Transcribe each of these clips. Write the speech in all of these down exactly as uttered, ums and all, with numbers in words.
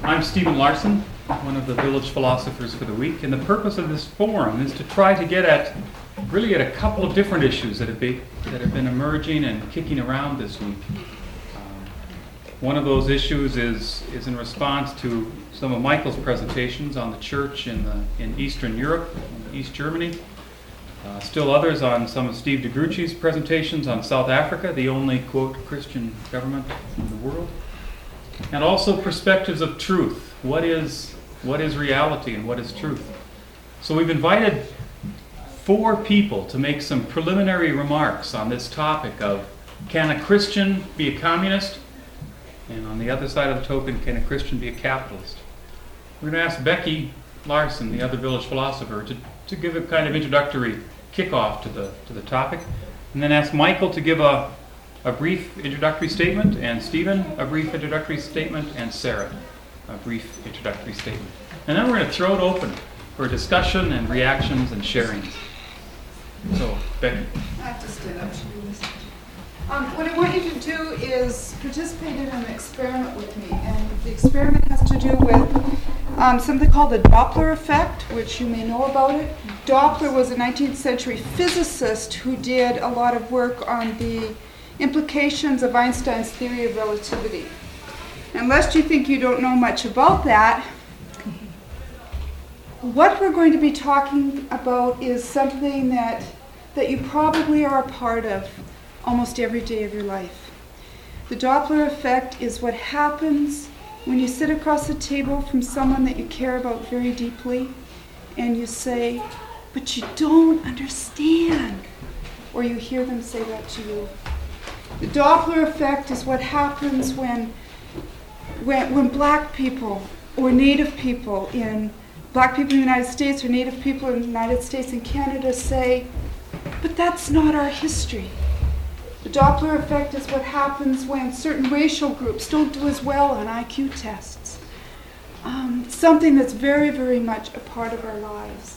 I'm Stephen Larson, one of the Village Philosophers for the Week, and the purpose of this forum is to try to get at, really at a couple of different issues that have been, that have been emerging and kicking around this week. Um, one of those issues is, is in response to some of Michael's presentations on the church in, the, in Eastern Europe, in East Germany. Uh, still others on some of Steve DeGrucci's presentations on South Africa, the only, quote, Christian government in the world. And also perspectives of truth. What is, what is reality and what is truth? So we've invited four people to make some preliminary remarks on this topic of, can a Christian be a communist? And on the other side of the token, can a Christian be a capitalist? We're going to ask Becky Larson, the other Village Philosopher, to, to give a kind of introductory kickoff to the, to the topic, and then ask Michael to give a a brief introductory statement, and Stephen a brief introductory statement, and Sarah a brief introductory statement. And then we're going to throw it open for discussion and reactions and sharing. So, Becky. I have to stand up to do this. Um, what I want you to do is participate in an experiment with me, and the experiment has to do with um, something called the Doppler effect, which you may know about it. Doppler was a nineteenth century physicist who did a lot of work on the implications of Einstein's theory of relativity. And lest you think you don't know much about that, what we're going to be talking about is something that, that you probably are a part of almost every day of your life. The Doppler effect is what happens when you sit across the table from someone that you care about very deeply and you say, but you don't understand, or you hear them say that to you. The Doppler effect is what happens when, when, when black people or Native people in black people in the United States or Native people in the United States and Canada say, but that's not our history. The Doppler effect is what happens when certain racial groups don't do as well on I Q tests. Um, something that's very, very much a part of our lives.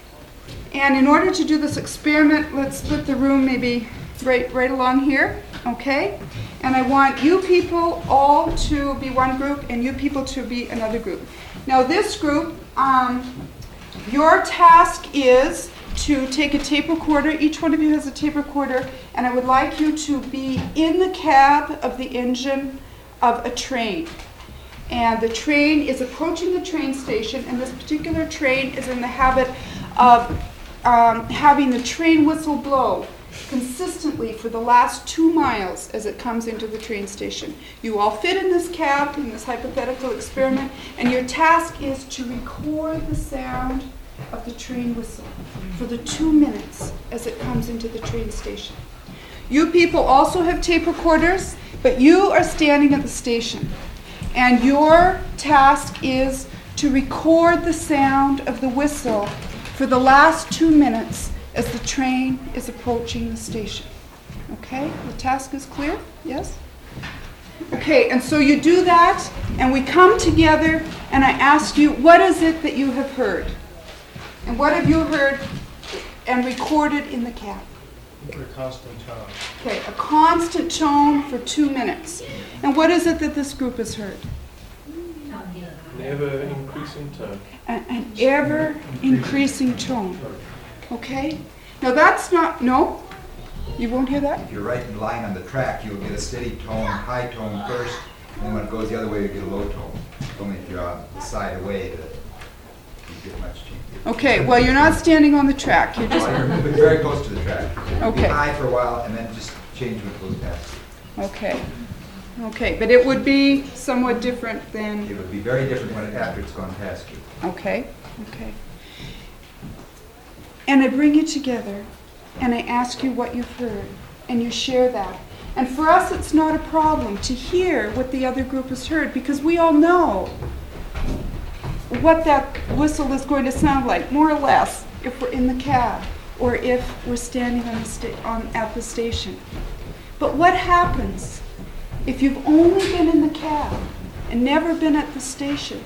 And in order to do this experiment, let's split the room maybe right, right along here, okay? And I want you people all to be one group and you people to be another group. Now this group, um, your task is to take a tape recorder. Each one of you has a tape recorder, and I would like you to be in the cab of the engine of a train. And the train is approaching the train station, and this particular train is in the habit of um, having the train whistle blow consistently for the last two miles as it comes into the train station. You all fit in this cab in this hypothetical experiment, and your task is to record the sound of the train whistle for the two minutes as it comes into the train station. You people also have tape recorders, but you are standing at the station, and your task is to record the sound of the whistle for the last two minutes as the train is approaching the station. Okay, the task is clear? Yes? Okay, and so you do that, and we come together, and I ask you, what is it that you have heard? And what have you heard and recorded in the cab? A constant tone. Okay, a constant tone for two minutes. And what is it that this group has heard? An ever increasing tone. An, an ever increasing tone. Okay? Now that's not, no? You won't hear that? If you're right in line on the track, you'll get a steady tone, high tone first, and then when it goes the other way, you get a low tone. Only if you're on the side away that you get much change. Okay, well, you're not standing on the track. You're just, Well, you're moving very close to the track. Okay. Be high for a while, and then just change when it goes past. okay. Okay, but it would be somewhat different than, It would be very different when it, after it's gone past you. okay, okay. And I bring you together, and I ask you what you've heard, and you share that. And for us, it's not a problem to hear what the other group has heard, because we all know what that whistle is going to sound like, more or less, if we're in the cab or if we're standing on the sta- on, at the station. But what happens if you've only been in the cab and never been at the station,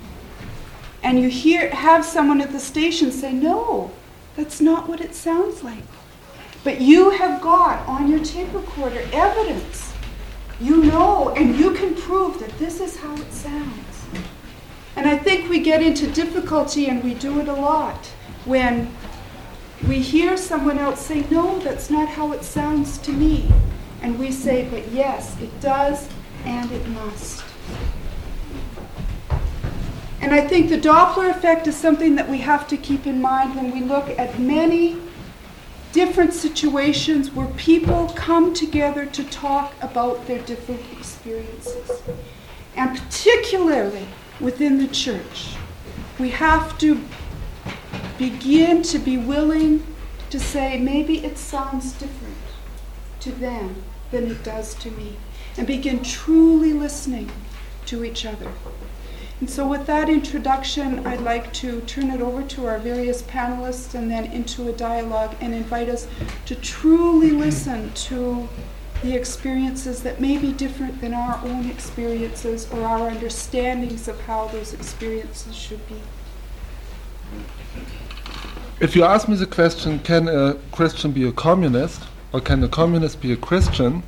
and you hear have someone at the station say, no, that's not what it sounds like. But you have got on your tape recorder evidence. You know, and you can prove that this is how it sounds. I think we get into difficulty, and we do it a lot, when we hear someone else say, no, that's not how it sounds to me. And we say, but yes, it does, and it must. And I think the Doppler effect is something that we have to keep in mind when we look at many different situations where people come together to talk about their different experiences. And particularly within the church, we have to begin to be willing to say, maybe it sounds different to them than it does to me, and begin truly listening to each other. And so with that introduction, I'd like to turn it over to our various panelists and then into a dialogue and invite us to truly listen to the experiences that may be different than our own experiences or our understandings of how those experiences should be. If you ask me the question, can a Christian be a communist, or can a communist be a Christian?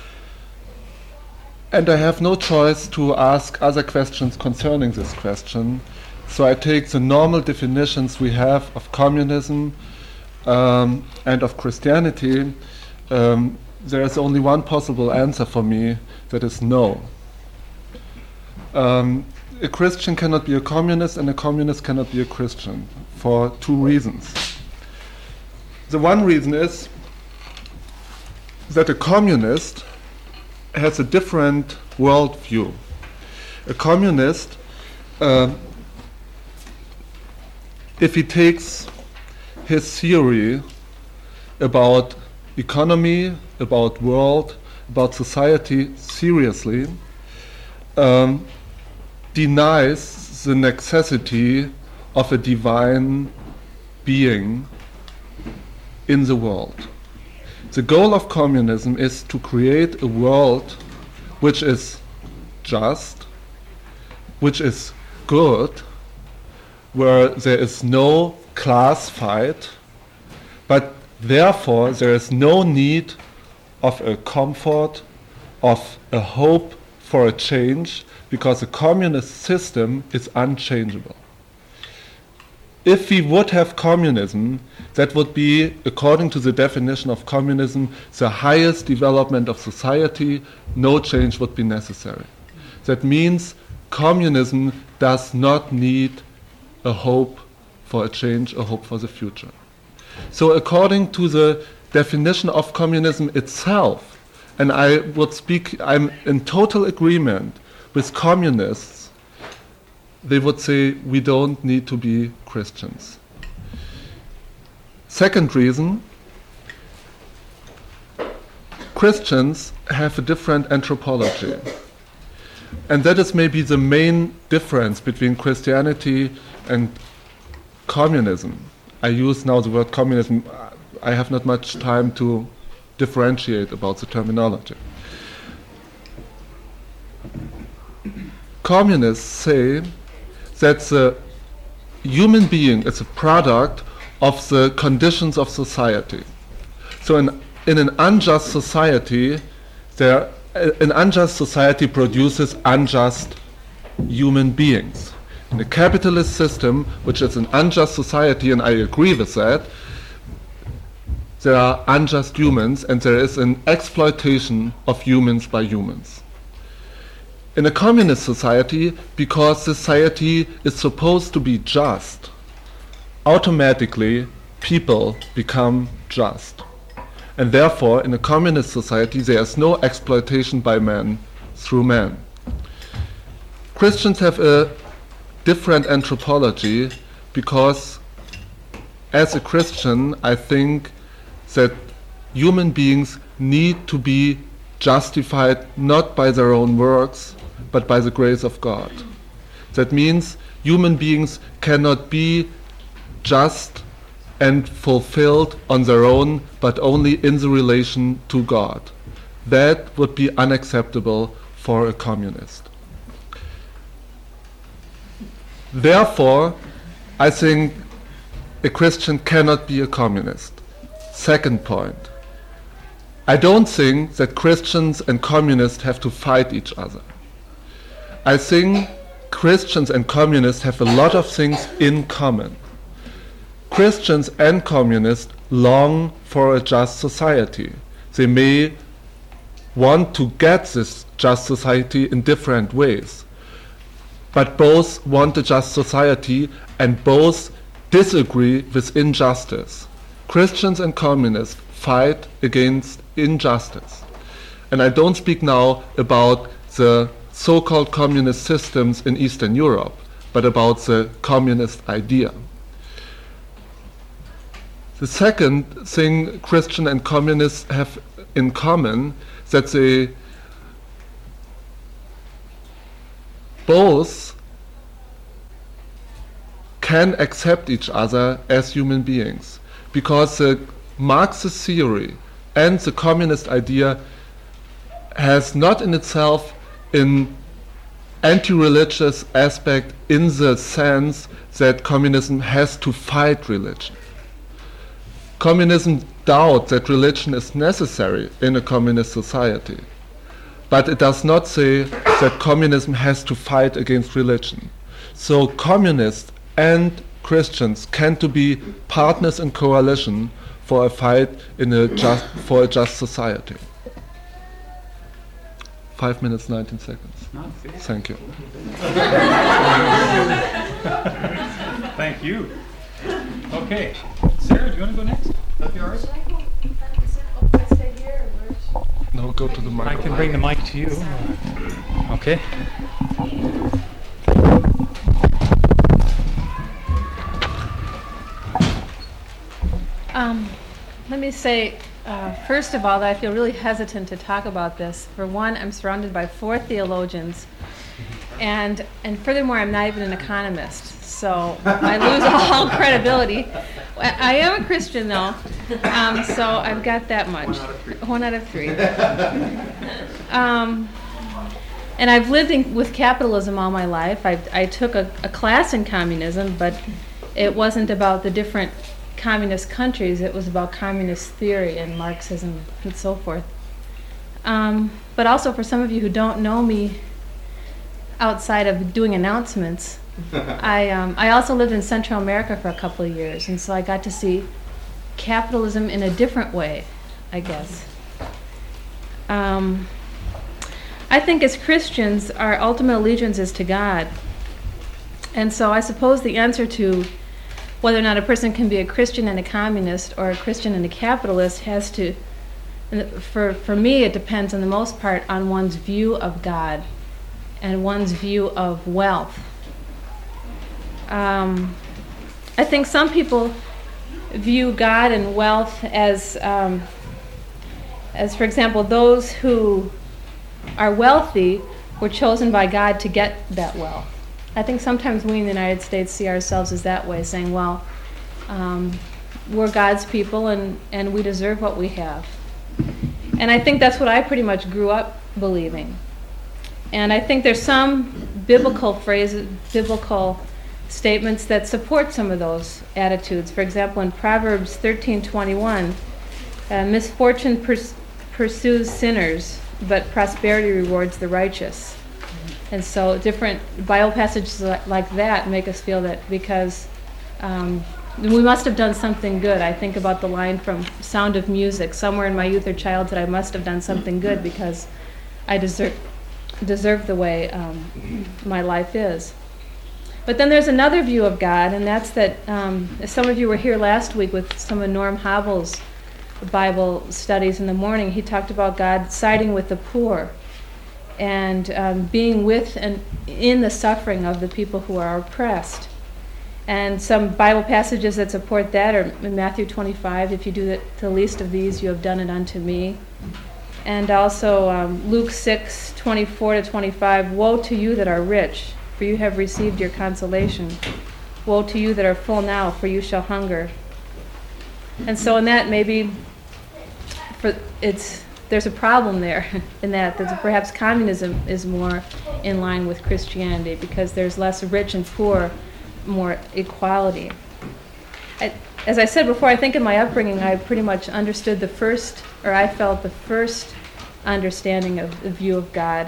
And I have no choice to ask other questions concerning this question. So I take the normal definitions we have of communism um, and of Christianity. Um, there is only one possible answer for me, that is no. Um, a Christian cannot be a communist, and a communist cannot be a Christian, for two reasons. The one reason is that a communist has a different worldview. A communist, uh, if he takes his theory about economy, about world, about society seriously, um, denies the necessity of a divine being in the world. The goal of communism is to create a world which is just, which is good, where there is no class fight, but therefore there is no need of a comfort, of a hope for a change, because the communist system is unchangeable. If we would have communism, that would be, according to the definition of communism, the highest development of society. No change would be necessary. That means communism does not need a hope for a change, a hope for the future. So according to the definition of communism itself, and I would speak, I'm in total agreement with communists, they would say we don't need to be Christians. Second reason, Christians have a different anthropology. And that is maybe the main difference between Christianity and communism. I use now the word communism. I have not much time to differentiate about the terminology. Communists say that the human being is a product of the conditions of society. So in, in an unjust society, there, an unjust society produces unjust human beings. In a capitalist system, which is an unjust society, and I agree with that, there are unjust humans, and there is an exploitation of humans by humans. In a communist society, because society is supposed to be just, automatically people become just. And therefore, in a communist society, there is no exploitation by man through man. Christians have a different anthropology because, as a Christian, I think that human beings need to be justified not by their own works, but by the grace of God. That means human beings cannot be just and fulfilled on their own, but only in the relation to God. That would be unacceptable for a communist. Therefore, I think a Christian cannot be a communist. Second point, I don't think that Christians and communists have to fight each other. I think Christians and communists have a lot of things in common. Christians and communists long for a just society. They may want to get this just society in different ways, but both want a just society and both disagree with injustice. Christians and communists fight against injustice. And I don't speak now about the so-called communist systems in Eastern Europe, but about the communist idea. The second thing Christian and communists have in common is that they both can accept each other as human beings, because the Marxist theory and the communist idea has not in itself an anti-religious aspect in the sense that communism has to fight religion. Communism doubts that religion is necessary in a communist society, but it does not say that communism has to fight against religion. So communists and Christians can to be partners in coalition for a fight in a just for a just society. Five minutes, nineteen seconds. Not fair. Thank you. Thank you. Okay. Sarah, do you want to go next? That'd be all right? No, go to the I microphone. can bring the mic to you. Okay. Um, let me say, uh, first of all, that I feel really hesitant to talk about this. For one, I'm surrounded by four theologians, and and furthermore, I'm not even an economist, so I lose all credibility. I, I am a Christian, though, um, so I've got that much. One out of three. One out of three. Um, and I've lived in, with capitalism all my life. I, I took a, a class in communism, but it wasn't about the different communist countries. It was about communist theory and Marxism and so forth. Um, but also, for some of you who don't know me outside of doing announcements, I um, I also lived in Central America for a couple of years, and so I got to see capitalism in a different way, I guess. Um, I think as Christians, our ultimate allegiance is to God. And so I suppose the answer to whether or not a person can be a Christian and a communist or a Christian and a capitalist has to, for, for me, it depends on the most part on one's view of God and one's view of wealth. Um, I think some people view God and wealth as, um, as for example, those who are wealthy were chosen by God to get that wealth. I think sometimes we in the United States see ourselves as that way, saying, well, um, we're God's people and, and we deserve what we have. And I think that's what I pretty much grew up believing. And I think there's some biblical phrases, biblical statements that support some of those attitudes. For example, in Proverbs thirteen twenty-one, uh, misfortune pers- pursues sinners, but prosperity rewards the righteous. And so different Bible passages like that make us feel that because um, we must have done something good. I think about the line from Sound of Music, somewhere in my youth or childhood I must have done something good because I deserve, deserve the way um, my life is. But then there's another view of God, and that's that um, as some of you were here last week with some of Norm Hobel's Bible studies in the morning, he talked about God siding with the poor and um, being with and in the suffering of the people who are oppressed. And some Bible passages that support that are in Matthew twenty-five, if you do it to the least of these, you have done it unto me. And also um, Luke six, twenty-four to twenty-five, woe to you that are rich, for you have received your consolation. Woe to you that are full now, for you shall hunger. And so in that, maybe for it's there's a problem there in that, that perhaps communism is more in line with Christianity because there's less rich and poor, more equality. I, as I said before, I think in my upbringing I pretty much understood the first, or I felt the first understanding of the view of God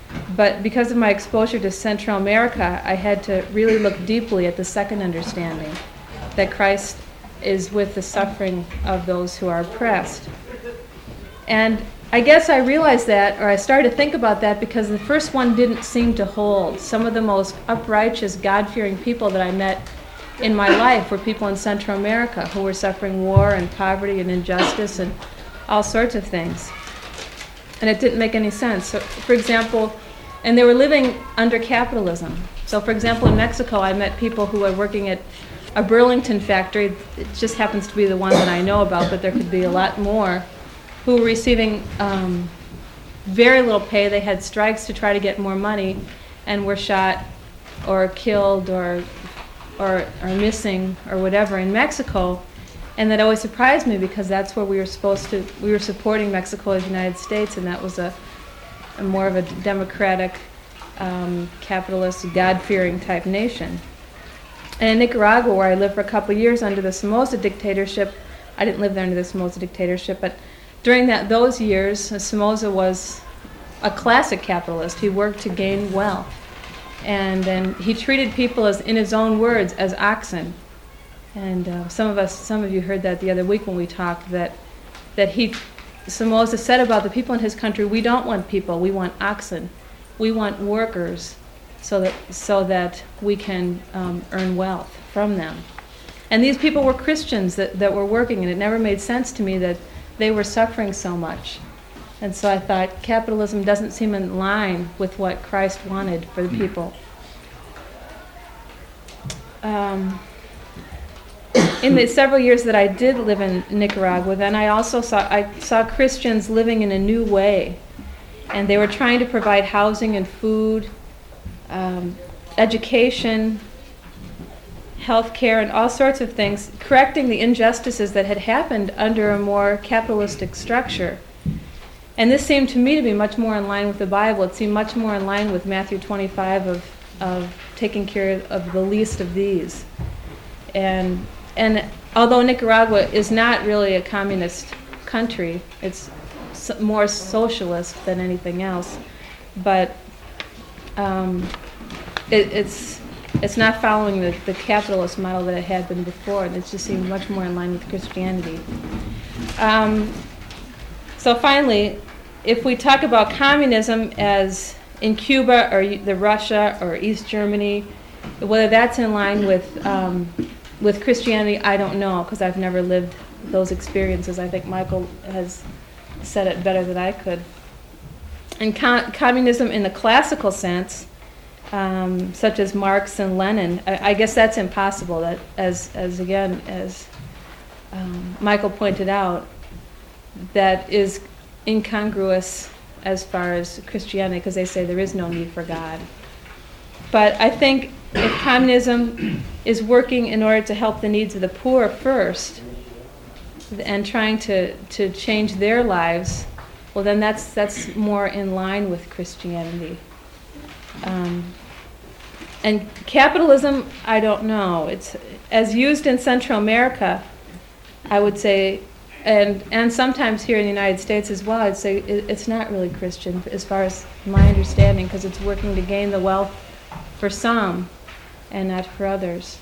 But because of my exposure to Central America, I had to really look deeply at the second understanding, that Christ is with the suffering of those who are oppressed. And I guess I realized that, or I started to think about that, because the first one didn't seem to hold. Some of the most uprighteous, God-fearing people that I met in my life were people in Central America who were suffering war and poverty and injustice and all sorts of things. And it didn't make any sense. So, for example, and they were living under capitalism. So, for example, in Mexico, I met people who were working at a Burlington factory. It just happens to be the one that I know about, but there could be a lot more, who were receiving um, very little pay. They had strikes to try to get more money and were shot or killed or, or, or missing or whatever in Mexico. And that always surprised me, because that's where we were supposed to, we were supporting Mexico as the United States, and that was a, a more of a democratic, um, capitalist, God-fearing type nation. And in Nicaragua, where I lived for a couple of years under the Somoza dictatorship, I didn't live there under the Somoza dictatorship, but during that those years, Somoza was a classic capitalist. He worked to gain wealth. And then he treated people, as, in his own words, as oxen. And uh, some of us, some of you heard that the other week when we talked, that that he, Somoza said about the people in his country, we don't want people, we want oxen. We want workers so that so that we can um, earn wealth from them. And these people were Christians that, that were working, and it never made sense to me that they were suffering so much. And so I thought, capitalism doesn't seem in line with what Christ wanted for the people. Um, in the several years that I did live in Nicaragua, then I also saw I saw Christians living in a new way, and they were trying to provide housing and food, um, education, health care, and all sorts of things, correcting the injustices that had happened under a more capitalistic structure. And this seemed to me to be much more in line with the Bible. It seemed much more in line with Matthew twenty-five of, of taking care of the least of these. And and although Nicaragua is not really a communist country, it's so, more socialist than anything else, but um, it, it's it's not following the, the capitalist model that it had been before, and it just seemed much more in line with Christianity. Um, so finally, if we talk about communism as in Cuba or the Russia or East Germany, whether that's in line with um, with Christianity, I don't know, because I've never lived those experiences. I think Michael has said it better than I could. And com- communism in the classical sense, um, such as Marx and Lenin, I, I guess that's impossible. That, as as again as um, Michael pointed out, that is incongruous as far as Christianity, because they say there is no need for God. But I think if communism is working in order to help the needs of the poor first, and trying to, to change their lives, well, then that's that's more in line with Christianity. Um, and capitalism, I don't know. It's as used in Central America, I would say, and and sometimes here in the United States as well, I'd say it, it's not really Christian as far as my understanding, because it's working to gain the wealth for some and not for others.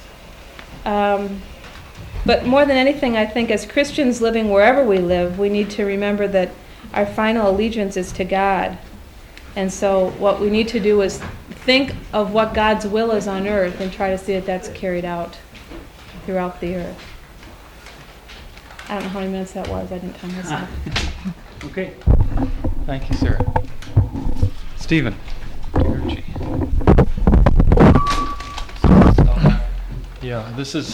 Um, but more than anything, I think as Christians living wherever we live, we need to remember that our final allegiance is to God. And so what we need to do is think of what God's will is on earth and try to see that that's carried out throughout the earth. I don't know how many minutes that was. I didn't time myself. Okay. Thank you, Sarah. Stephen. Yeah, this is,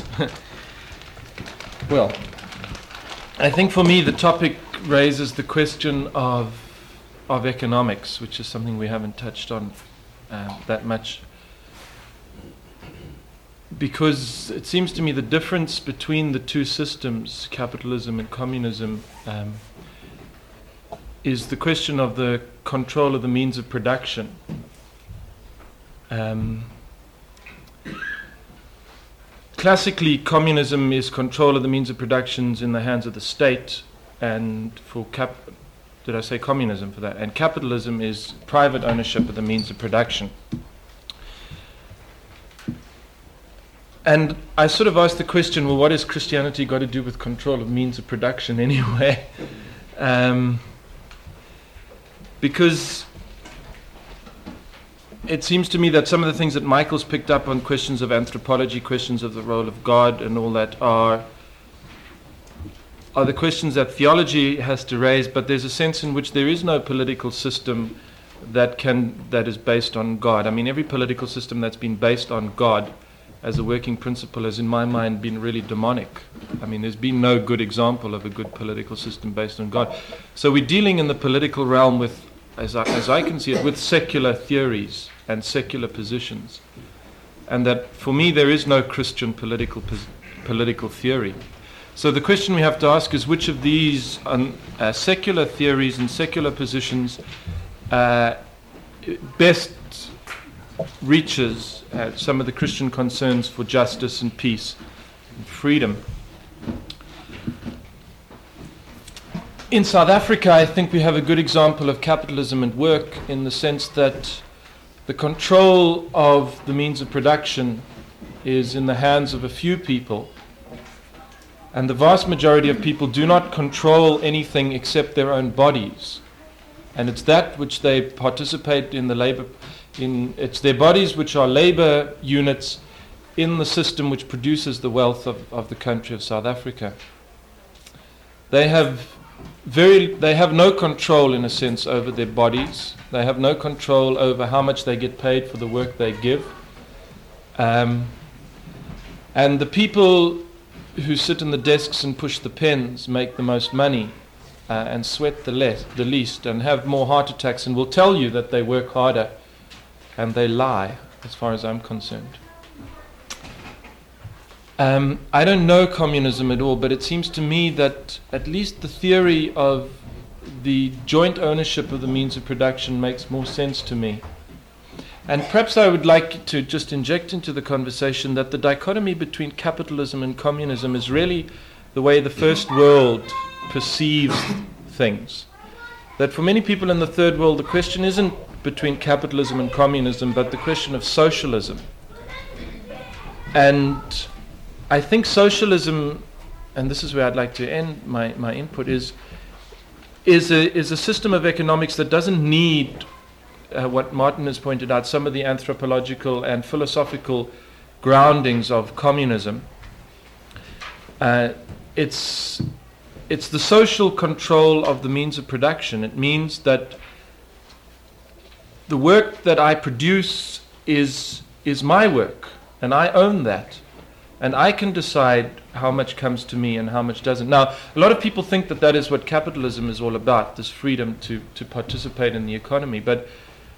well, I think for me the topic raises the question of of economics, which is something we haven't touched on uh, that much. Because it seems to me the difference between the two systems, capitalism and communism, um, is the question of the control of the means of production. Um, classically, communism is control of the means of production in the hands of the state, and for cap- did I say communism for that? And capitalism is private ownership of the means of production. And I sort of asked the question, well, what has Christianity got to do with control of means of production anyway? um, because it seems to me that some of the things that Michael's picked up on, questions of anthropology, questions of the role of God and all that, are are the questions that theology has to raise, but there's a sense in which there is no political system that can that is based on God. I mean, every political system that's been based on God as a working principle has, in my mind, been really demonic. I mean, there's been no good example of a good political system based on God. So we're dealing in the political realm with, as I, as I can see it, with secular theories and secular positions. And that, for me, there is no Christian political pos- political theory. So the question we have to ask is, which of these um, uh, secular theories and secular positions uh, best reaches uh, some of the Christian concerns for justice and peace and freedom. In South Africa, I think we have a good example of capitalism at work, in the sense that the control of the means of production is in the hands of a few people, and the vast majority of people do not control anything except their own bodies. And it's that which they participate in the labor In, it's their bodies which are labor units in the system which produces the wealth of, of the country of South Africa. They have very, they have no control, in a sense, over their bodies. They have no control over how much they get paid for the work they give. Um, and the people who sit in the desks and push the pens make the most money uh, and sweat the, less, the least and have more heart attacks, and will tell you that they work harder. And they lie, as far as I'm concerned. Um, I don't know communism at all, but it seems to me that at least the theory of the joint ownership of the means of production makes more sense to me. And perhaps I would like to just inject into the conversation that the dichotomy between capitalism and communism is really the way the first world perceives things. That for many people in the third world, the question isn't between capitalism and communism, but the question of socialism. And I think socialism, and this is where I'd like to end my, my input, is is a, is a system of economics that doesn't need, uh, what Martin has pointed out, some of the anthropological and philosophical groundings of communism. Uh, it's, it's the social control of the means of production. It means that the work that I produce is is my work, and I own that, and I can decide how much comes to me and how much doesn't. Now, a lot of people think that that is what capitalism is all about, this freedom to, to participate in the economy, but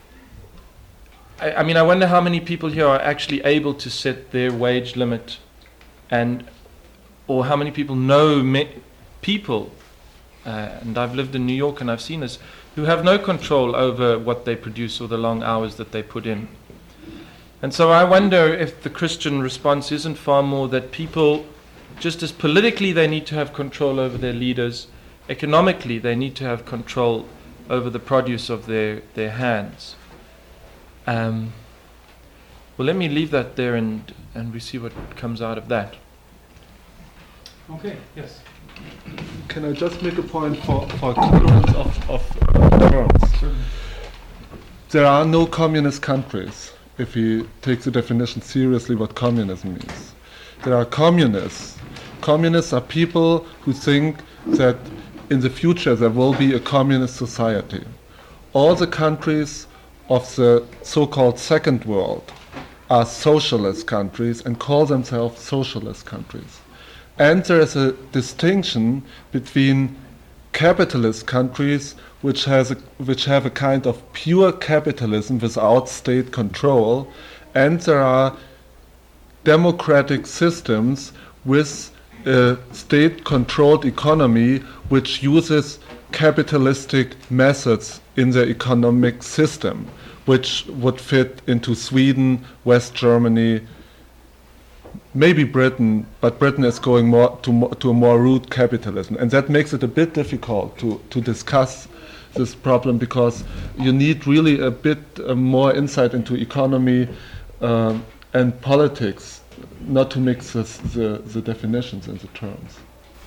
I, I mean, I wonder how many people here are actually able to set their wage limit, and or how many people know me, people, uh, and I've lived in New York and I've seen this, who have no control over what they produce or the long hours that they put in. And so I wonder if the Christian response isn't far more that people, just as politically they need to have control over their leaders, economically they need to have control over the produce of their, their hands. Um, well, let me leave that there, and, and we see what comes out of that. Okay, yes. Can I just make a point for, for tolerance of, of terms? There are no communist countries, if we take the definition seriously what communism means. There are communists. Communists are people who think that in the future there will be a communist society. All the countries of the so-called second world are socialist countries and call themselves socialist countries. And there is a distinction between capitalist countries which has a, which have a kind of pure capitalism without state control, and there are democratic systems with a state-controlled economy which uses capitalistic methods in the economic system, which would fit into Sweden, West Germany, maybe Britain, but Britain is going more to, more, to a more root capitalism, and that makes it a bit difficult to, to discuss this problem, because you need really a bit uh, more insight into economy um, and politics, not to mix this, the, the definitions and the terms.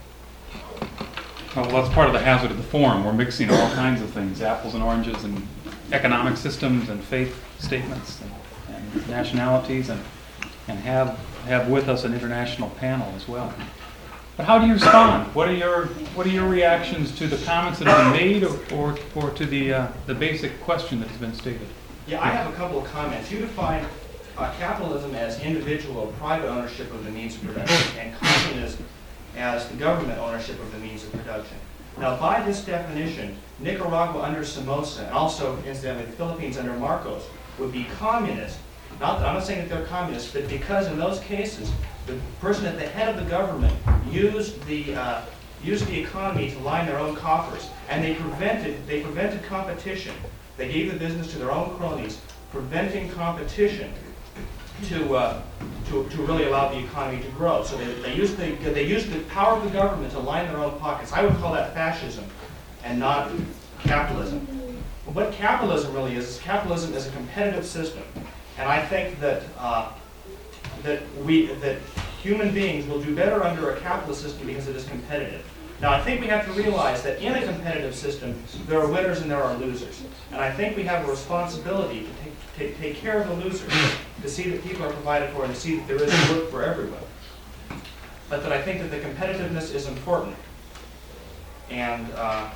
Well, that's part of the hazard of the forum. We're mixing all kinds of things, apples and oranges, and economic systems and faith statements and, and nationalities, and and have have with us an international panel as well. But how do you respond? What are your what are your reactions to the comments that have been made, or or, or to the uh, the basic question that has been stated? Yeah, I have a couple of comments. You define uh, capitalism as individual or private ownership of the means of production, and communism as the government ownership of the means of production. Now, by this definition, Nicaragua under Somoza, and also, incidentally, the Philippines under Marcos, would be communist. Not that I'm not saying that they're communists, but because in those cases, the person at the head of the government used the uh, used the economy to line their own coffers, and they prevented they prevented competition. They gave the business to their own cronies, preventing competition to uh, to to really allow the economy to grow. So they they used the they used the power of the government to line their own pockets. I would call that fascism, and not capitalism. But what capitalism really is is capitalism is a competitive system, and I think that uh, that we that human beings will do better under a capitalist system because it is competitive. Now, I think we have to realize that in a competitive system, there are winners and there are losers. And I think we have a responsibility to take, take, take care of the losers, to see that people are provided for and to see that there is work for everyone. But that I think that the competitiveness is important. And uh,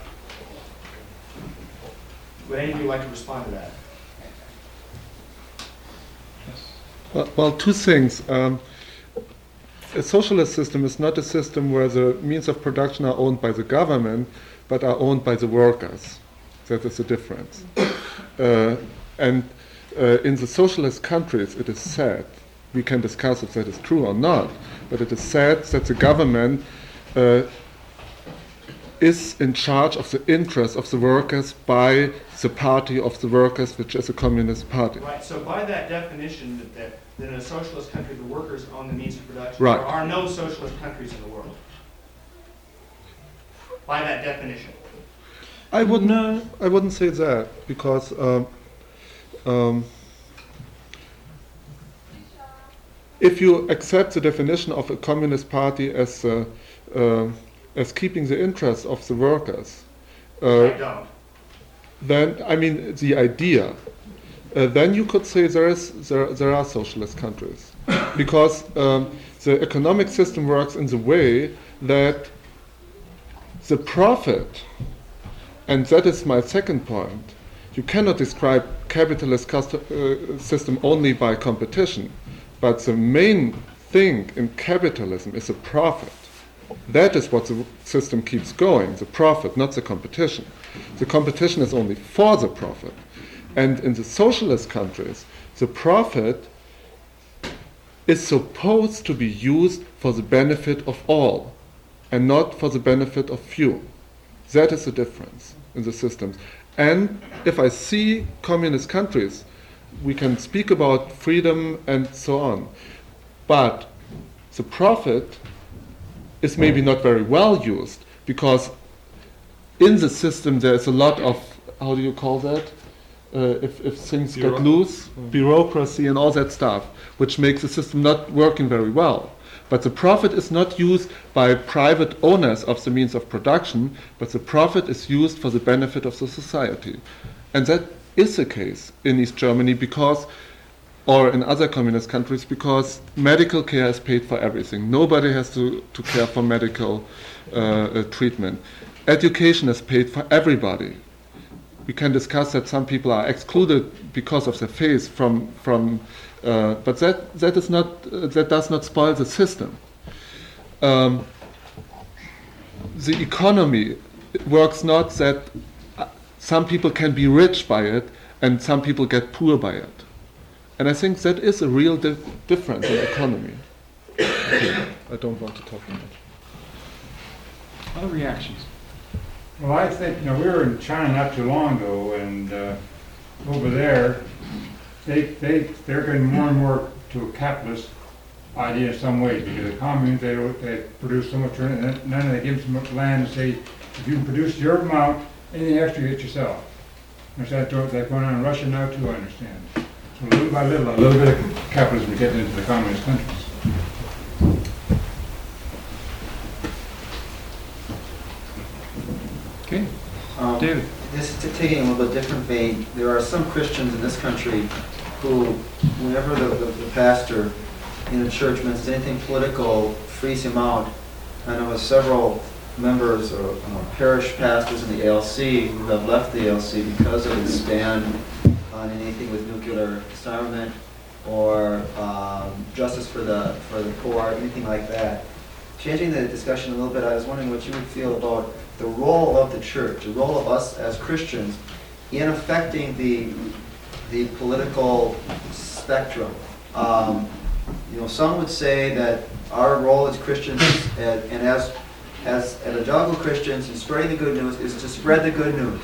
would any of you like to respond to that? Well, well two things. Um, A socialist system is not a system where the means of production are owned by the government, but are owned by the workers. That is the difference. Uh, and uh, in the socialist countries, it is said, we can discuss if that is true or not, but it is said that the government uh, is in charge of the interests of the workers by the party of the workers, which is a communist party. Right, so by that definition, that, that, that in a socialist country, the workers own the means of production, right. There are no socialist countries in the world. By that definition. I wouldn't, no. I wouldn't say that, because um, um, if you accept the definition of a communist party as uh, uh, as keeping the interests of the workers, uh, I don't. then I mean the idea. Uh, then you could say there is there there are socialist countries, because um, the economic system works in the way that the profit, and that is my second point. You cannot describe capitalist custom, uh, system only by competition, but the main thing in capitalism is the profit. That is what the system keeps going, the profit, not the competition. The competition is only for the profit. And in the socialist countries, the profit is supposed to be used for the benefit of all and not for the benefit of few. That is the difference in the systems. And if I see communist countries, we can speak about freedom and so on, but the profit is maybe not very well used, because in the system there is a lot of, how do you call that? Uh, if, if things Bureau- get loose, mm. bureaucracy and all that stuff, which makes the system not working very well. But the profit is not used by private owners of the means of production, but the profit is used for the benefit of the society. And that is the case in East Germany, because, or in other communist countries, because medical care is paid for everything. Nobody has to, to care for medical uh, uh, treatment. Education is paid for everybody. We can discuss that some people are excluded because of their faith from, from uh, but that, that, is not, uh, that does not spoil the system. Um, the economy works not that uh, some people can be rich by it and some people get poor by it. And I think that is a real di- difference in economy. Okay, I don't want to talk about it. Other reactions? Well, I think, you know, we were in China not too long ago, and uh, over there, they, they, they're getting more and more to a capitalist idea in some ways, because the communes, they, don't- they produce so much, and then they give them some land and say, if you can produce your amount, anything extra you get yourself. There's that, that going on in Russia now too, I understand. So little by little, a little bit of capitalism is getting into the communist countries. Okay, Um, David. This is taking a little bit different vein. There are some Christians in this country who, whenever the, the, the pastor in a church mentions anything political, frees him out. I know of several members or uh, parish pastors in the A L C who have left the A L C because of its stand on anything with nuclear disarmament or um, justice for the for the poor, anything like that. Changing the discussion a little bit, I was wondering what you would feel about the role of the church, the role of us as Christians in affecting the the political spectrum. Um, you know, some would say that our role as Christians and, and as as evangelical Christians in spreading the good news is to spread the good news.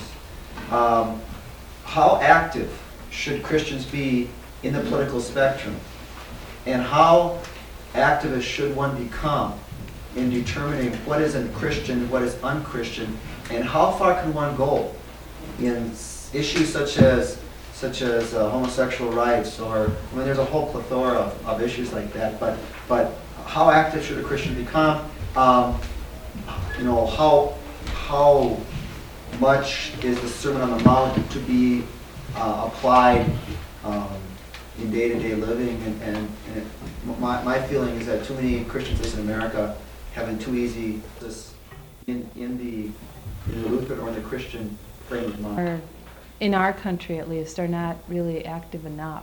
Um, how active should Christians be in the political spectrum? And how activist should one become in determining what is a Christian, what is unchristian, and how far can one go in issues such as such as uh, homosexual rights, or I mean, there's a whole plethora of, of issues like that. But but how active should a Christian become? Um, you know, how how much is the Sermon on the Mount to be uh, applied um, in day-to-day living? And, and, and it, my my feeling is that too many Christians in America having too easy this in in the in the Lutheran or the Christian frame of mind. Or in our country at least, are not really active enough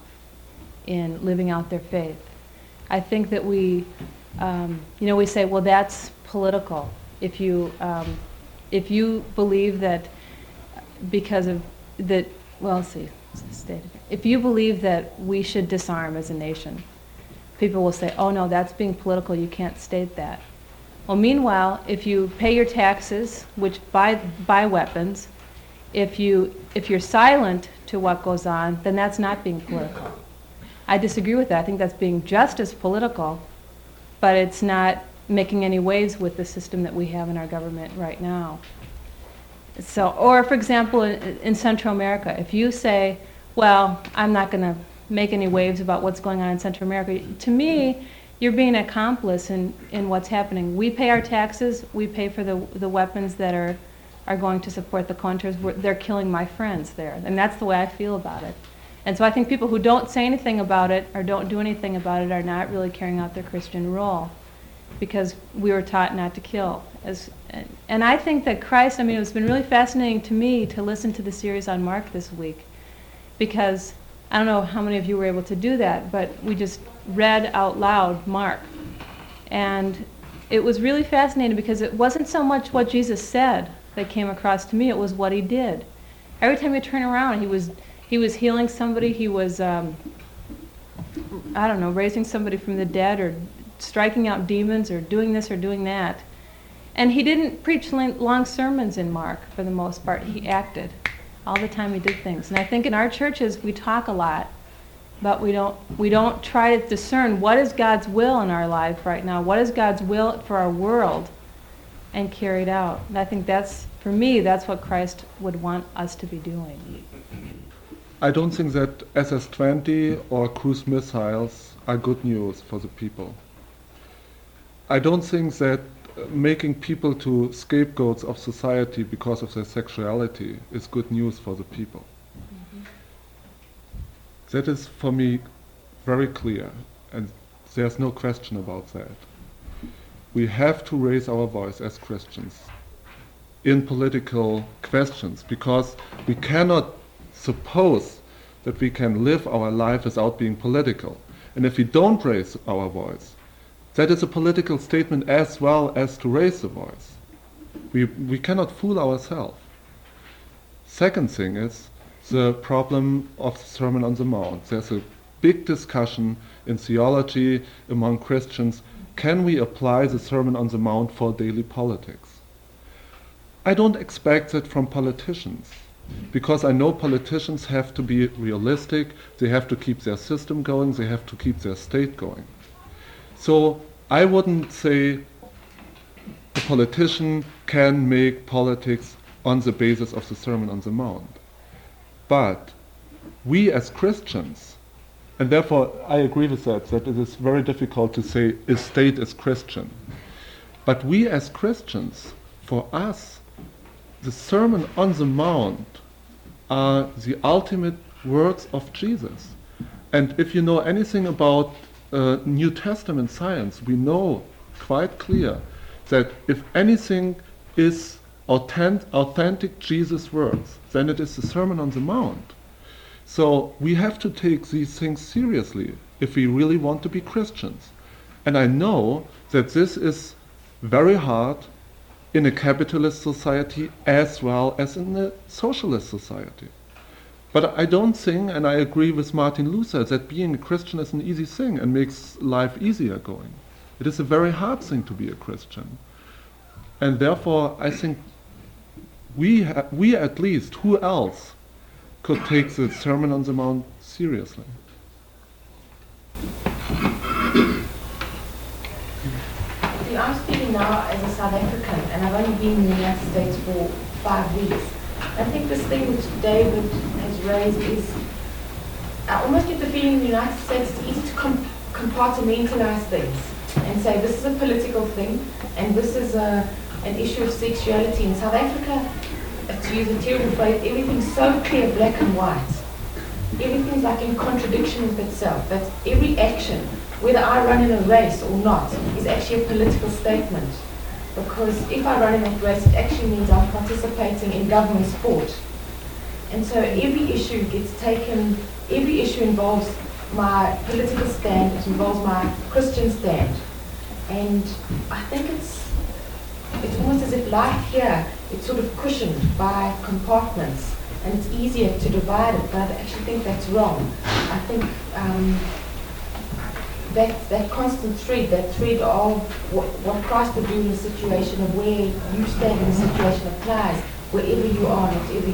in living out their faith. I think that we, um, you know, we say, well, that's political. If you, um, if you believe that because of that, well, let's see, state it. If you believe that we should disarm as a nation, people will say, oh no, that's being political, you can't state that. Well, meanwhile, if you pay your taxes, which buy, buy weapons, if you if you're silent to what goes on, then that's not being political. I disagree with that. I think that's being just as political, but it's not making any waves with the system that we have in our government right now. So, or for example, in, in Central America, if you say, well, I'm not going to make any waves about what's going on in Central America, to me, you're being an accomplice in, in what's happening. We pay our taxes, we pay for the the weapons that are are going to support the Contras. We're, they're killing my friends there. And that's the way I feel about it. And so I think people who don't say anything about it or don't do anything about it are not really carrying out their Christian role, because we were taught not to kill. As, and, and I think that Christ, I mean, it's been really fascinating to me to listen to the series on Mark this week, because I don't know how many of you were able to do that, but we just read out loud Mark. And it was really fascinating because it wasn't so much what Jesus said that came across to me, it was what he did. Every time you turn around, he was he was healing somebody, he was, um, I don't know, raising somebody from the dead, or striking out demons, or doing this or doing that. And he didn't preach long sermons in Mark, for the most part. He acted. All the time he did things. And I think in our churches, we talk a lot, but we don't we don't try to discern what is God's will in our life right now, what is God's will for our world, and carry it out. And I think that's, for me, that's what Christ would want us to be doing. I don't think that S S twenty or cruise missiles are good news for the people. I don't think that making people to scapegoats of society because of their sexuality is good news for the people. Mm-hmm. That is, for me, very clear, and there's no question about that. We have to raise our voice as Christians in political questions, because we cannot suppose that we can live our life without being political. And if we don't raise our voice, that is a political statement as well as to raise the voice. We, we cannot fool ourselves. Second thing is the problem of the Sermon on the Mount. There's a big discussion in theology among Christians. Can we apply the Sermon on the Mount for daily politics? I don't expect that from politicians, because I know politicians have to be realistic, they have to keep their system going, they have to keep their state going. So I wouldn't say a politician can make politics on the basis of the Sermon on the Mount. But we as Christians, and therefore I agree with that, that it is very difficult to say a state is Christian. But we as Christians, for us, the Sermon on the Mount are the ultimate words of Jesus. And if you know anything about uh, New Testament science, we know quite clear that if anything is authentic, authentic Jesus words, then it is the Sermon on the Mount. So we have to take these things seriously if we really want to be Christians. And I know that this is very hard in a capitalist society as well as in a socialist society. But I don't think, and I agree with Martin Luther, that being a Christian is an easy thing and makes life easier going. It is a very hard thing to be a Christian. And therefore, I think we, ha- we at least, who else could take the Sermon on the Mount seriously? See, I'm speaking now as a South African, and I've only been in the United States for five weeks. I think this thing which David has raised is, I almost get the feeling in the United States it's easy to com- compartmentalize things and say this is a political thing and this is a, an issue of sexuality. In South Africa, to use a terrible phrase, everything's so clear, black and white. Everything's like in contradiction with itself. That every action, whether I run in a race or not, is actually a political statement. Because if I run in that race, it actually means I'm participating in government sport. And so every issue gets taken, every issue involves my political stand, it involves my Christian stand. And I think it's it's almost as if life here, it's sort of cushioned by compartments, and it's easier to divide it, but I actually think that's wrong. I think um, that that constant thread, that thread of what, what Christ would do in the situation of where you stand in the situation applies wherever you are and whatever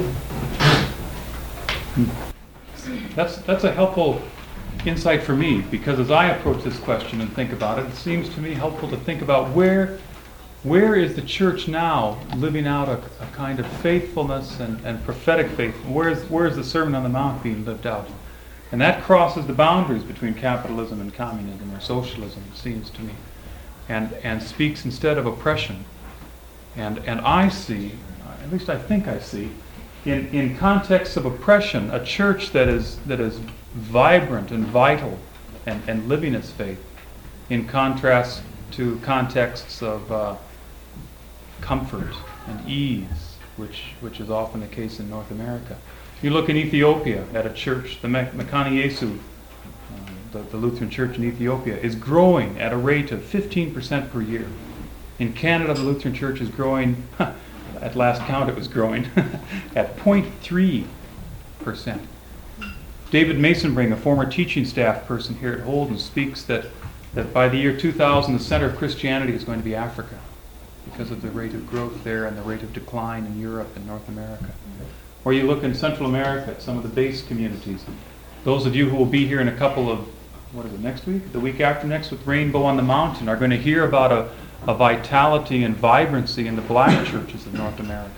you do. That's, that's a helpful insight for me, because as I approach this question and think about it, it seems to me helpful to think about where where is the church now living out a, a kind of faithfulness and, and prophetic faith? Where is, where is the Sermon on the Mount being lived out? And that crosses the boundaries between capitalism and communism or socialism, it seems to me, and, and speaks instead of oppression. And, and I see, at least I think I see, in, in contexts of oppression, a church that is, that is vibrant and vital and, and living its faith, in contrast to contexts of uh, comfort and ease, which, which is often the case in North America. You look in Ethiopia at a church, the Mekane Yesu, uh, the, the Lutheran church in Ethiopia, is growing at a rate of fifteen percent per year. In Canada, the Lutheran church is growing, at last count it was growing, at zero point three percent. David Masonbring, a former teaching staff person here at Holden, speaks that, that by the year two thousand, the center of Christianity is going to be Africa, because of the rate of growth there and the rate of decline in Europe and North America. Or you look in Central America at some of the base communities. Those of you who will be here in a couple of, what is it, next week? The week after next with Rainbow on the Mountain are going to hear about a, a vitality and vibrancy in the black churches of North America.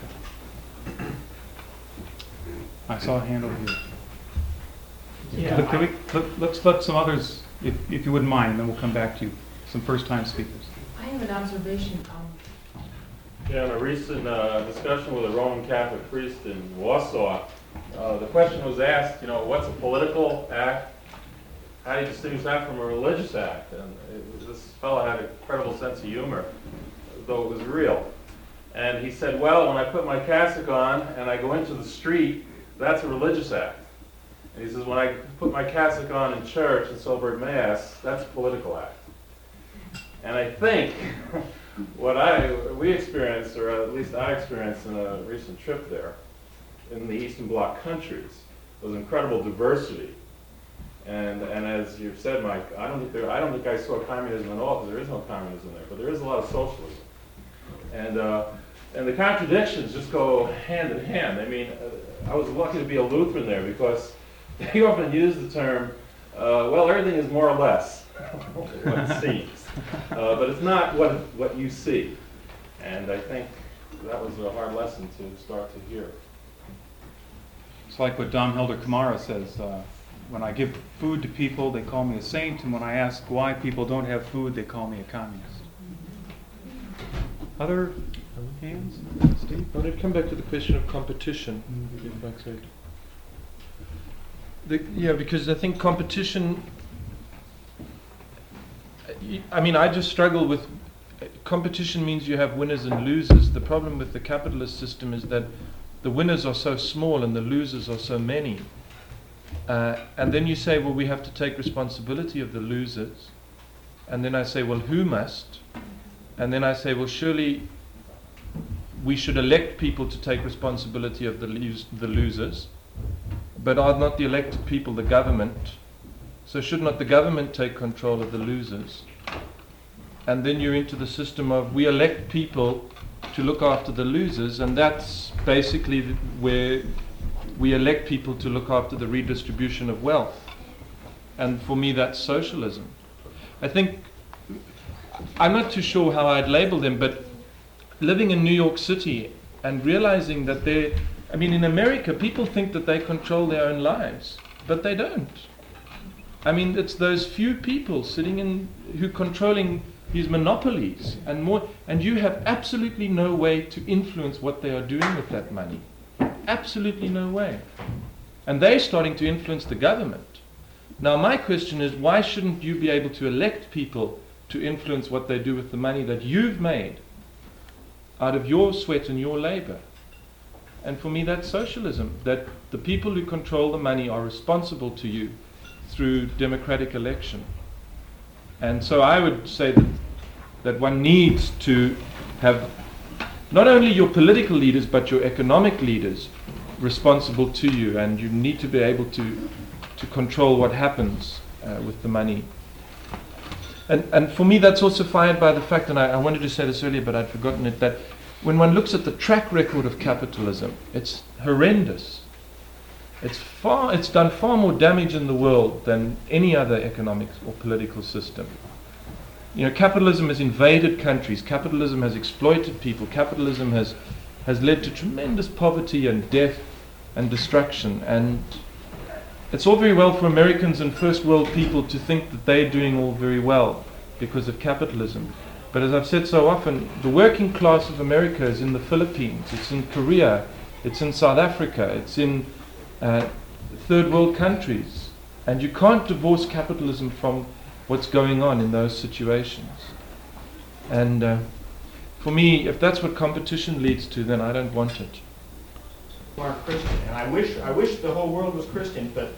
I saw a hand over here. Yeah, Look, can we, let, let's let some others, if, if you wouldn't mind, and then we'll come back to you. Some first-time speakers. I have an observation. Um, Yeah, in a recent uh, discussion with a Roman Catholic priest in Warsaw, uh, the question was asked, you know, what's a political act? How do you distinguish that from a religious act? And it was, this fellow had an incredible sense of humor, though it was real. And he said, well, when I put my cassock on and I go into the street, that's a religious act. And he says, when I put my cassock on in church and celebrate Mass, that's a political act. And I think what I we experienced, or at least I experienced in a recent trip there, in the Eastern Bloc countries, was incredible diversity. And and as you've said, Mike, I don't think there, I don't think I saw communism at all, because there is no communism there, but there is a lot of socialism. And uh, and the contradictions just go hand in hand. I mean, I was lucky to be a Lutheran there, because they often use the term, uh, well, everything is more or less what it seems. Uh, but it's not what what you see. And I think that was a hard lesson to start to hear. It's like what Dom Helder Kamara says, uh, when I give food to people, they call me a saint, and when I ask why people don't have food, they call me a communist. Other hands? Steve? I want to come back to the question of competition. If I could. The, yeah, because I think competition, I mean, I just struggle with, competition means you have winners and losers. The problem with the capitalist system is that the winners are so small and the losers are so many. Uh, and then you say, well, we have to take responsibility of the losers. And then I say, well, who must? And then I say, well, surely we should elect people to take responsibility of the, lose, the losers. But are not the elected people the government? So should not the government take control of the losers? And then you're into the system of we elect people to look after the losers, and that's basically the, where we elect people to look after the redistribution of wealth. And for me, that's socialism. I think, I'm not too sure how I'd label them, but living in New York City and realizing that they're, I mean, in America, people think that they control their own lives, but they don't. I mean, it's those few people sitting in, who controlling these monopolies and more, and you have absolutely no way to influence what they are doing with that money. Absolutely no way. And they're starting to influence the government. Now, my question is, why shouldn't you be able to elect people to influence what they do with the money that you've made out of your sweat and your labor? And for me, that's socialism, that the people who control the money are responsible to you through democratic election. And so I would say that, that one needs to have not only your political leaders, but your economic leaders responsible to you, and you need to be able to, to control what happens uh, with the money. And, and for me, that's also fired by the fact, and I, I wanted to say this earlier, but I'd forgotten it, that when one looks at the track record of capitalism, it's horrendous. It's far, it's done far more damage in the world than any other economic or political system. You know, capitalism has invaded countries. Capitalism has exploited people. Capitalism has has led to tremendous poverty and death and destruction. And it's all very well for Americans and first world people to think that they're doing all very well because of capitalism. But as I've said so often, the working class of America is in the Philippines, it's in Korea, it's in South Africa, it's in uh, third world countries. And you can't divorce capitalism from what's going on in those situations. And uh, for me, if that's what competition leads to, then I don't want it. Who aren't Christian, and I wish I wish the whole world was Christian, but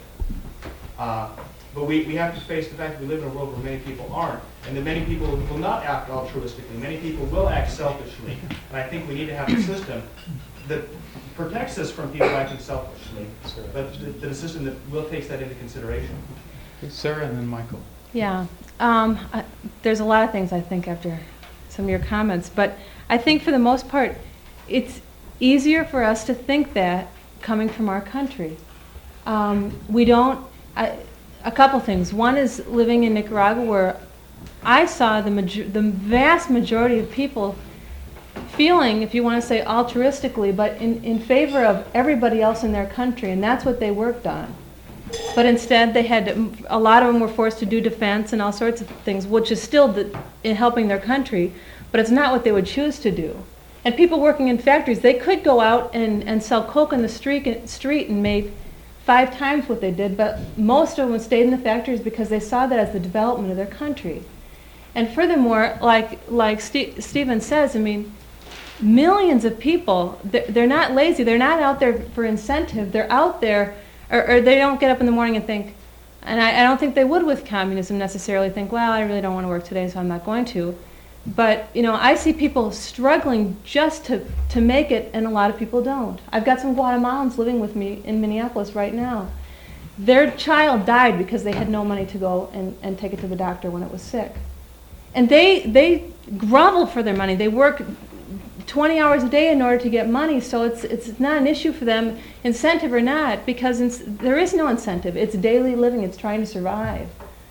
uh, but we, we have to face the fact that we live in a world where many people aren't, and that many people will not act altruistically. Many people will act selfishly, and I think we need to have a system that protects us from people acting selfishly, but th- that a system that will take that into consideration. Sarah and then Michael. Yeah, um, I, there's a lot of things I think after some of your comments, but I think for the most part, it's easier for us to think that coming from our country. Um, we don't, I, a couple things. One is living in Nicaragua, where I saw the, major, the vast majority of people feeling, if you want to say altruistically, but in, in favor of everybody else in their country, and that's what they worked on. But instead, they had to, a lot of them were forced to do defense and all sorts of things, which is still the, in helping their country, but it's not what they would choose to do. And people working in factories, they could go out and, and sell coke on the street, street and make five times what they did, but most of them stayed in the factories because they saw that as the development of their country. And furthermore, like like St- Stephen says, I mean, millions of people, they're, they're not lazy, they're not out there for incentive, they're out there, or, or they don't get up in the morning and think, and I, I don't think they would with communism necessarily think, well, I really don't want to work today, so I'm not going to. But, you know, I see people struggling just to, to make it, and a lot of people don't. I've got some Guatemalans living with me in Minneapolis right now. Their child died because they had no money to go and, and take it to the doctor when it was sick. And they they grovel for their money. They work twenty hours a day in order to get money, so it's it's not an issue for them, incentive or not, because ins- there is no incentive. It's daily living. It's trying to survive.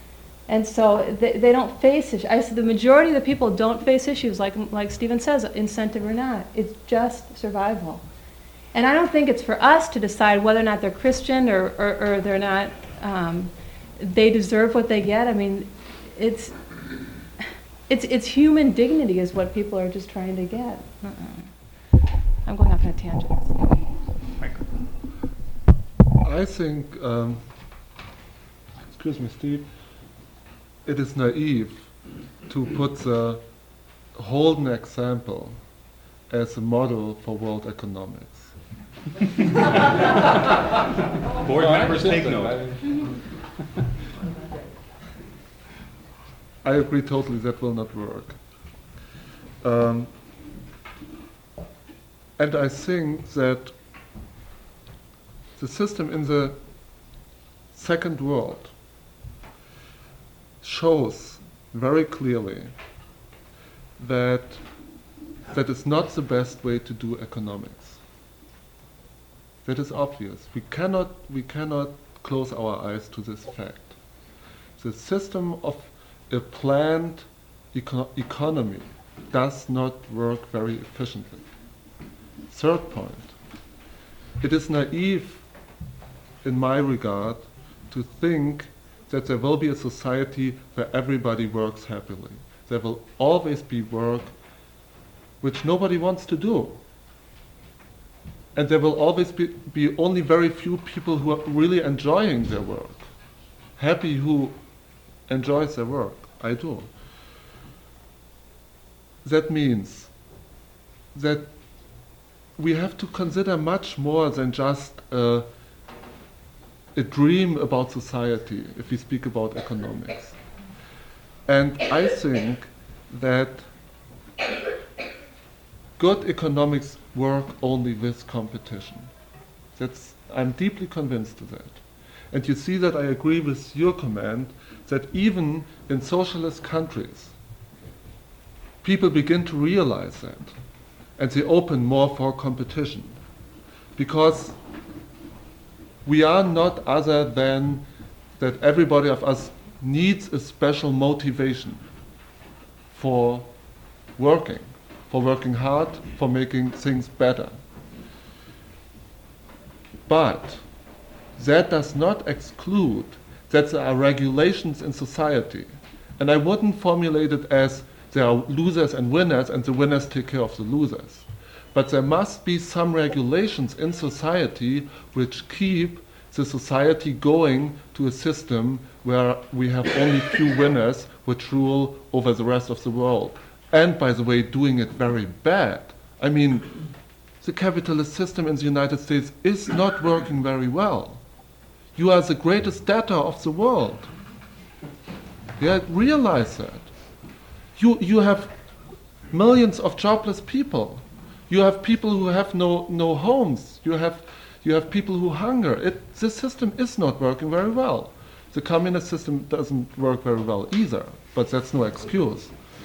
And so they, they don't face issues. I said the majority of the people don't face issues, like like Stephen says, incentive or not. It's just survival. And I don't think it's for us to decide whether or not they're Christian or, or, or they're not, um, they deserve what they get. I mean, it's, it's, it's human dignity is what people are just trying to get. Uh-uh. I'm going off on a tangent. I think, um, excuse me, Steve, it is naive to put the Holden example as a model for world economics. Board members take note. I agree totally that will not work. Um, and I think that the system in the second world shows very clearly that that is not the best way to do economics. That is obvious. We cannot, we cannot close our eyes to this fact. The system of a planned eco economy does not work very efficiently. Third point, it is naive in my regard to think that there will be a society where everybody works happily. There will always be work which nobody wants to do. And there will always be, be only very few people who are really enjoying their work. Happy who enjoys their work. I do. That means that we have to consider much more than just uh, a dream about society if we speak about economics. And I think that good economics work only with competition. That's, I'm deeply convinced of that. And you see that I agree with your comment that even in socialist countries, people begin to realize that. And they open more for competition. Because we are not other than that everybody of us needs a special motivation for working, for working hard, for making things better. But that does not exclude that there are regulations in society. And I wouldn't formulate it as there are losers and winners and the winners take care of the losers. But there must be some regulations in society which keep the society going to a system where we have only few winners which rule over the rest of the world. And by the way, doing it very bad. I mean, the capitalist system in the United States is not working very well. You are the greatest debtor of the world. Yeah, realize that. You, you have millions of jobless people. You have people who have no, no homes. You have, you have people who hunger. It, this system is not working very well. The communist system doesn't work very well either, but that's no excuse.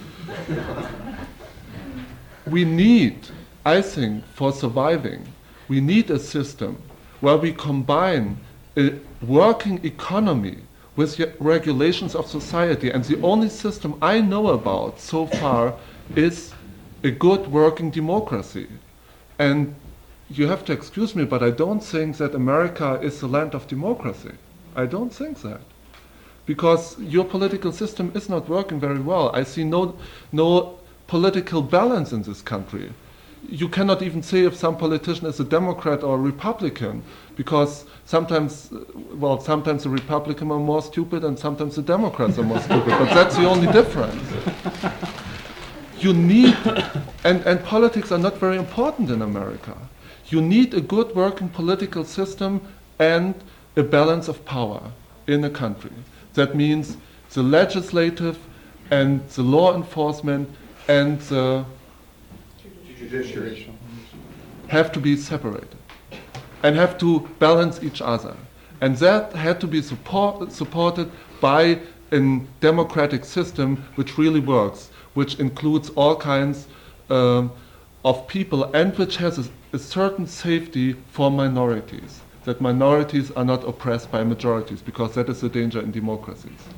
We need, I think, for surviving, we need a system where we combine a working economy with regulations of society. And the only system I know about so far is a good working democracy. And you have to excuse me, but I don't think that America is the land of democracy. I don't think that. Because your political system is not working very well. I see no, no political balance in this country. You cannot even say if some politician is a Democrat or a Republican, because sometimes, well, sometimes the Republicans are more stupid and sometimes the Democrats are more stupid, but that's the only difference. You need, and, and politics are not very important in America. You need a good working political system and a balance of power in a country. That means the legislative and the law enforcement and the Judiciary have to be separated and have to balance each other. And that had to be support, supported by a democratic system which really works, which includes all kinds um, of people and which has a, a certain safety for minorities, that minorities are not oppressed by majorities, because that is the danger in democracies.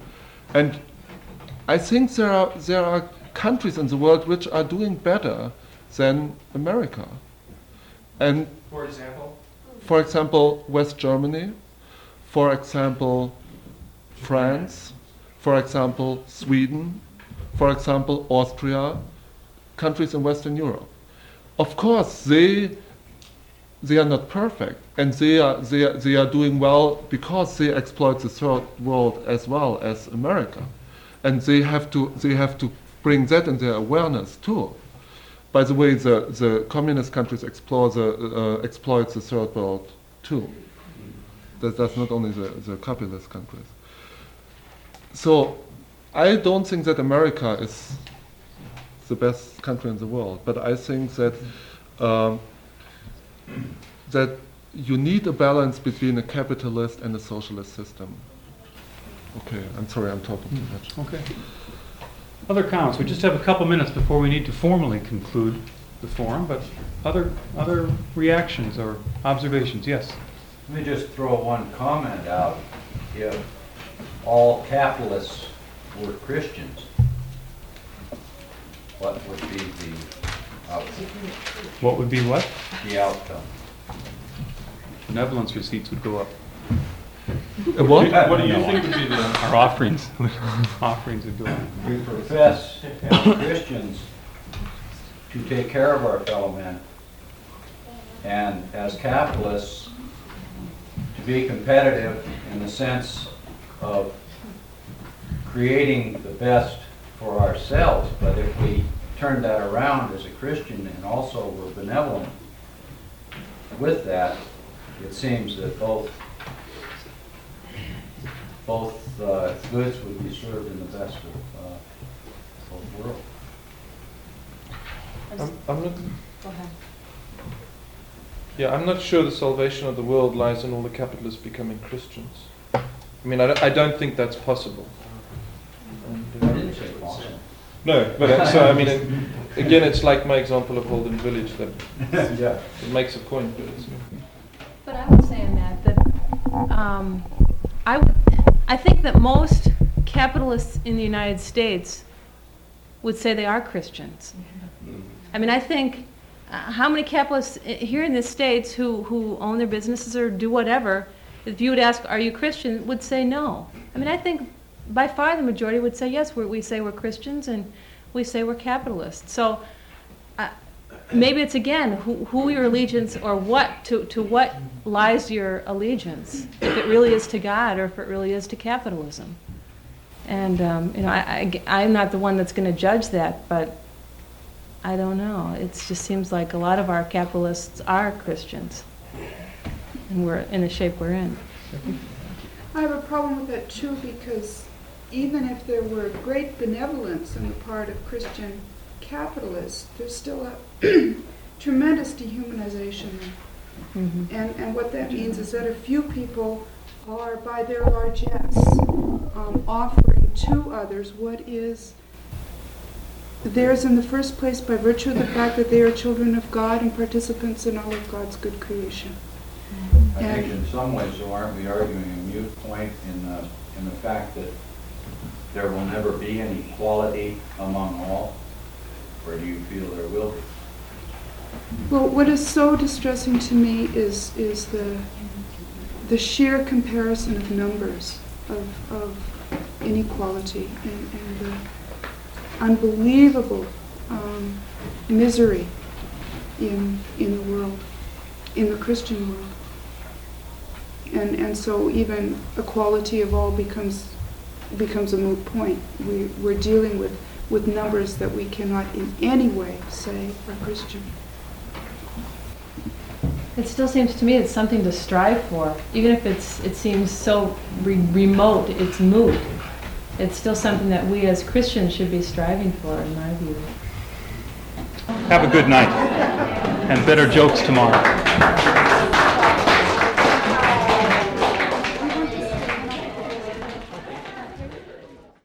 And I think there are there are countries in the world which are doing better than America. And For example? for example, West Germany, for example, France, for example, Sweden, for example, Austria, countries in Western Europe. Of course, they they are not perfect, and they are they are, they are doing well because they exploit the third world as well as America, and they have to they have to bring that in their awareness too. By the way, the, the communist countries explore the, uh, exploit the third world too. That, that's not only the, the capitalist countries. So I don't think that America is the best country in the world, but I think that um, that you need a balance between a capitalist and a socialist system. Okay, I'm sorry, I'm talking too much. Okay. Other comments? We just have a couple minutes before we need to formally conclude the forum, but other other reactions or observations? Yes. Let me just throw one comment out. If all capitalists were Christians, what would be the outcome? What would be what? The outcome. Benevolence receipts would go up. Uh, what? What do you think would be the... Our offerings. offerings would go up. We profess as Christians to take care of our fellow men, and as capitalists to be competitive in the sense of creating the best for ourselves. But if we turn that around as a Christian and also were benevolent with that, it seems that both both uh, goods would be served in the best of uh, both worlds. I'm, I'm not, Go ahead. yeah, I'm not sure the salvation of the world lies in all the capitalists becoming Christians. I mean, I don't, I don't think that's possible. And, I uh, didn't say possible. no, but uh, so I mean, it, again, it's like my example of Holden Village that Yeah. it makes a point, but it's. But I would say in that that um, I would, I think that most capitalists in the United States would say they are Christians. I mean, I think uh, how many capitalists i- here in the States who, who own their businesses or do whatever, if you would ask, are you Christian, would say no. I mean, I think by far the majority would say yes, we're, we say we're Christians and we say we're capitalists. So uh, maybe it's again who, who your allegiance or what to, to what lies your allegiance, if it really is to God or if it really is to capitalism. And um, you know, I, I, I'm not the one that's going to judge that, but I don't know. It just seems like a lot of our capitalists are Christians, and we're in the shape we're in. I have a problem with that too, because even if there were great benevolence on the part of Christian capitalists, there's still a tremendous dehumanization there. Mm-hmm. And, and what that means is that a few people are, by their largesse, um, offering to others what is theirs in the first place by virtue of the fact that they are children of God and participants in all of God's good creation. I think in some ways, so aren't we arguing a mute point in the, in the fact that there will never be any equality among all? Or do you feel there will be? Well, what is so distressing to me is is the the sheer comparison of numbers of, of inequality and, and the unbelievable um, misery in in the world, in the Christian world. And and so even equality of all becomes becomes a moot point. We we're dealing with, with numbers that we cannot in any way say are Christian. It still seems to me it's something to strive for, even if it's it seems so re- remote. It's moot. It's still something that we as Christians should be striving for, in my view. Have a good night, and better jokes tomorrow.